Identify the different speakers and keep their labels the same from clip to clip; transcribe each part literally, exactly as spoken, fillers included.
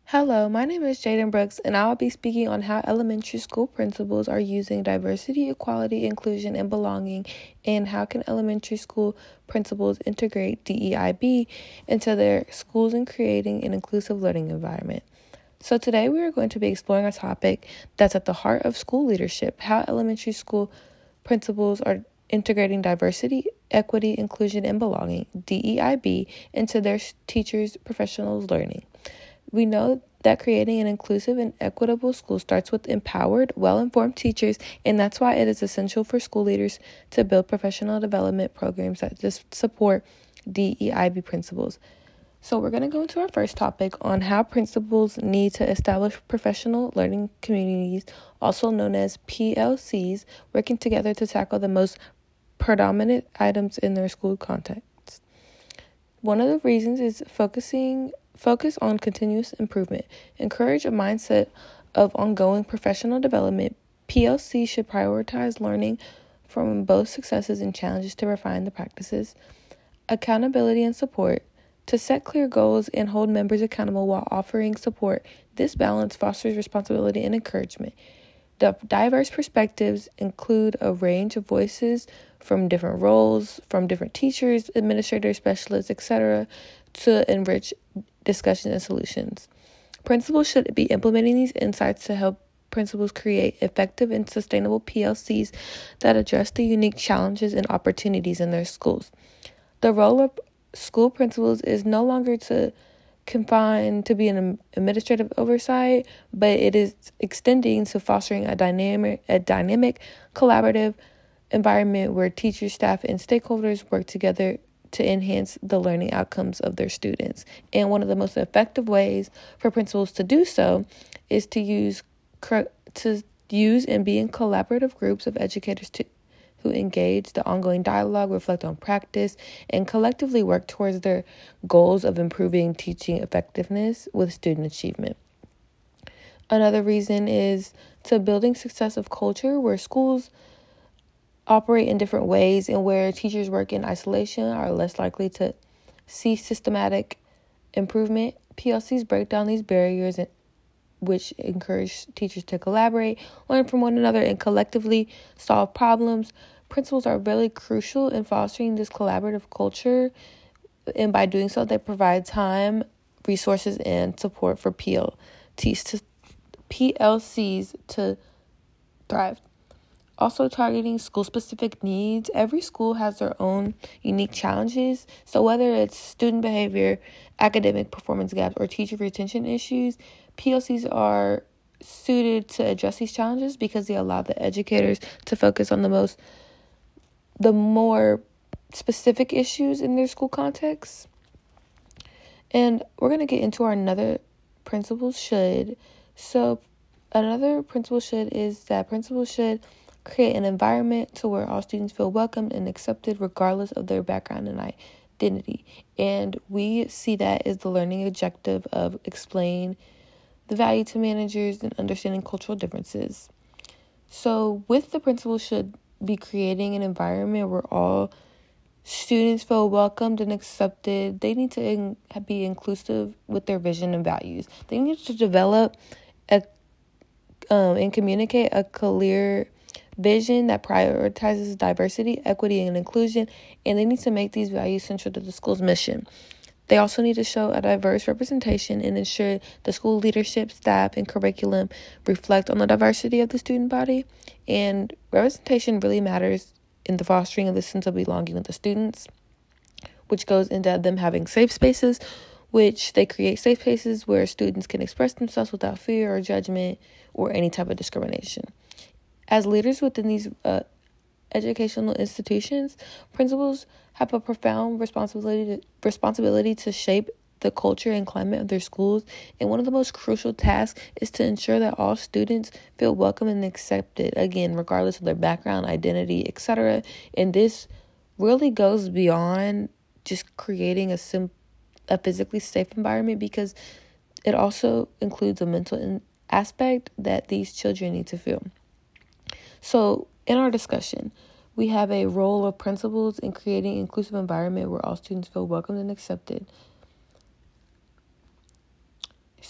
Speaker 1: Hello, my name is Jaden Brooks, and I'll be speaking on how elementary school principals are using diversity, equality, inclusion, and belonging, and how can elementary school principals integrate D E I B into their schools and creating an inclusive learning environment. So today we are going to be exploring a topic that's at the heart of school leadership, how elementary school principals are integrating diversity, equity, inclusion, and belonging, D E I B, into their teachers' professional learning. We know that creating an inclusive and equitable school starts with empowered, well-informed teachers, and that's why it is essential for school leaders to build professional development programs that just support D E I B principles. So we're going to go into our first topic on how principals need to establish professional learning communities, also known as P L Cs, working together to tackle the most predominant items in their school context. One of the reasons is focusing Focus on continuous improvement. Encourage a mindset of ongoing professional development. P L C should prioritize learning from both successes and challenges to refine the practices. Accountability and support. To set clear goals and hold members accountable while offering support. This balance fosters responsibility and encouragement. The diverse perspectives include a range of voices from different roles, from different teachers, administrators, specialists, et cetera, to enrich discussion and solutions. Principals should be implementing these insights to help principals create effective and sustainable P L Cs that address the unique challenges and opportunities in their schools. The role of school principals is no longer to confined to be an administrative oversight, but it is extending to fostering a dynamic, a dynamic, collaborative environment where teachers, staff, and stakeholders work together to enhance the learning outcomes of their students. And one of the most effective ways for principals to do so is to use to use and be in collaborative groups of educators to who engage the ongoing dialogue, reflect on practice, and collectively work towards their goals of improving teaching effectiveness with student achievement. Another reason is to building successive culture where schools operate in different ways and where teachers work in isolation are less likely to see systematic improvement. P L Cs break down these barriers, which encourage teachers to collaborate, learn from one another, and collectively solve problems. Principals are really crucial in fostering this collaborative culture, and by doing so, they provide time, resources, and support for P L Ts to P L Cs to thrive. Also targeting school-specific needs. Every school has their own unique challenges. So whether it's student behavior, academic performance gaps, or teacher retention issues, P L Cs are suited to address these challenges because they allow the educators to focus on the most, the more specific issues in their school context. And we're going to get into our another principal should. So another principal should is that principals should create an environment to where all students feel welcomed and accepted regardless of their background and identity. And we see that as the learning objective of explain the value to managers and understanding cultural differences. So with the principal should be creating an environment where all students feel welcomed and accepted. They need to in, be inclusive with their vision and values. They need to develop a, um, and communicate a clear vision that prioritizes diversity, equity, and inclusion, and they need to make these values central to the school's mission. They also need to show a diverse representation and ensure the school leadership, staff, and curriculum reflect on the diversity of the student body. And representation really matters in the fostering of the sense of belonging with the students, which goes into them having safe spaces, which they create safe spaces where students can express themselves without fear or judgment or any type of discrimination. As leaders within these uh, educational institutions, principals have a profound responsibility to, responsibility to shape the culture and climate of their schools. And one of the most crucial tasks is to ensure that all students feel welcome and accepted, again, regardless of their background, identity, et cetera. And this really goes beyond just creating a sim- a physically safe environment, because it also includes a mental in- aspect that these children need to feel. So in our discussion, we have a role of principals in creating an inclusive environment where all students feel welcomed and accepted.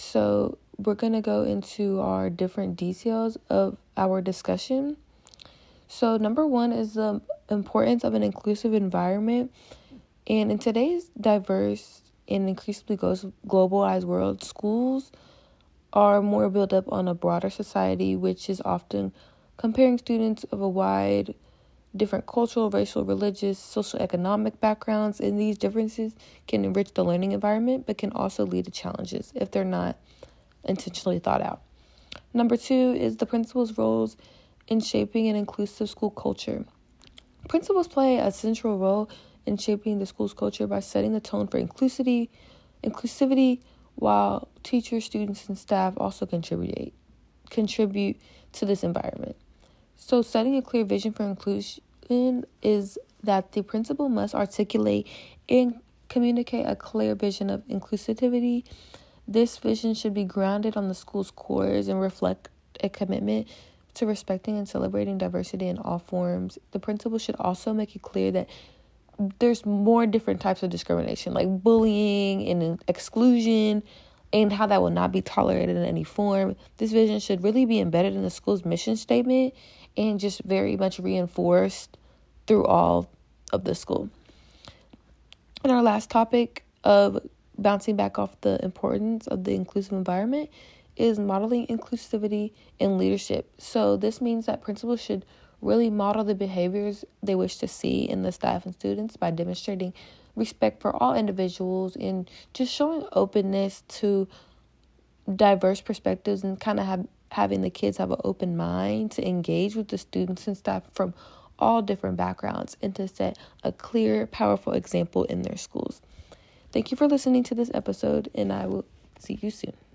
Speaker 1: So we're going to go into our different details of our discussion. So number one is the importance of an inclusive environment. And in today's diverse and increasingly globalized world, schools are more built up on a broader society, which is often comparing students of a wide, different cultural, racial, religious, social, economic backgrounds. And these differences can enrich the learning environment, but can also lead to challenges if they're not intentionally thought out. Number two is the principal's roles in shaping an inclusive school culture. Principals play a central role in shaping the school's culture by setting the tone for inclusivity, inclusivity, while teachers, students, and staff also contribute contribute to this environment. So setting a clear vision for inclusion is that the principal must articulate and communicate a clear vision of inclusivity. This vision should be grounded on the school's cores and reflect a commitment to respecting and celebrating diversity in all forms. The principal should also make it clear that there's more different types of discrimination, like bullying and exclusion, and how that will not be tolerated in any form. This vision should really be embedded in the school's mission statement and just very much reinforced through all of the school. And our last topic of bouncing back off the importance of the inclusive environment is modeling inclusivity in leadership. So this means that principals should really model the behaviors they wish to see in the staff and students by demonstrating respect for all individuals and just showing openness to diverse perspectives and kind of have, having the kids have an open mind to engage with the students and staff from all different backgrounds and to set a clear, powerful example in their schools. Thank you for listening to this episode, and I will see you soon.